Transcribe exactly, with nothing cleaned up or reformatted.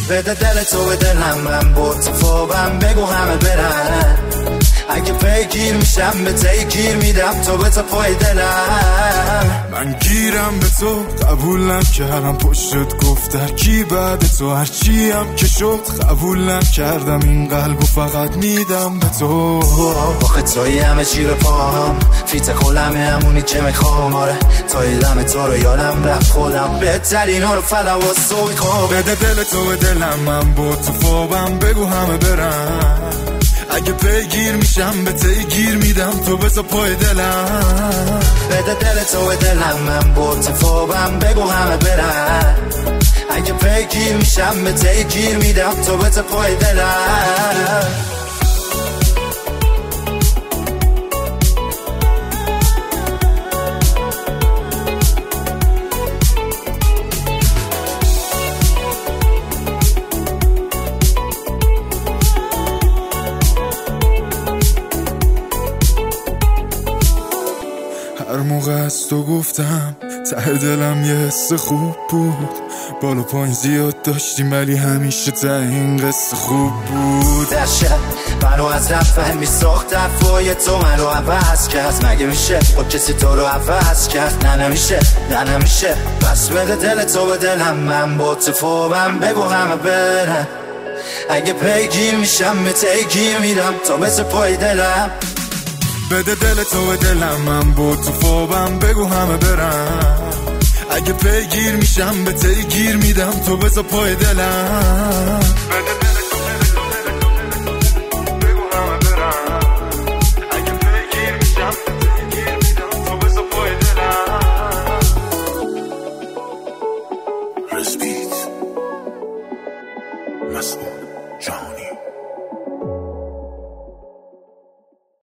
بده دل تو به دلم، من با تو خوابم بگو همه برن. اگه پیگیر میشم به تیگیر میدم تو به تو پای دلم. من گیرم به تو قبول نکردم، پشتت گفت در کی بعد تو هرچی هم که شد قبول نکردم، این قلبو فقط میدم به تو. آخه توی همه چی رو پاهم، فیت خولمه همونی که میخوام. آره توی دم تو رو یادم رفت خودم، بهترین ها رو فلا و سوی خواب. بده دل تو به دلم، من با تو خوابم بگو همه برن. اگه پیگیر میشم به تیگیر میدم تو بسا پای دلم. بده دل تو به دلم، من با تو خوابم بگو همه برن. اگه پیگیر میشم به تیگیر میدم تو بسا پای دلم. هر موقع از تو گفتم ته دلم یه حس خوب بود، بالا پایین زیاد داشتیم ولی همیشه ته این قصه خوب بود. در شب منو از رفت میساخت افوای تو منو عوض کرد، مگه میشه با کسی تو رو عوض کرد؟ نه نمیشه نه نمیشه. پس بده دل تو به دلم، من با تو خوابم بگو همه برن. اگه پیگیر میشم به تیگیر میدم تو بس پای دلم. بده دل تو به دلم، من با تو خوابم بگو همه برن. اگه پیگیر میشم به تیگیر میدم تو بسا پای دلم. بده دل تو بگو همه برن. اگه پیگیر میشم به تیگیر میدم تو بسا پای دلم. رسپیت مسئول جانی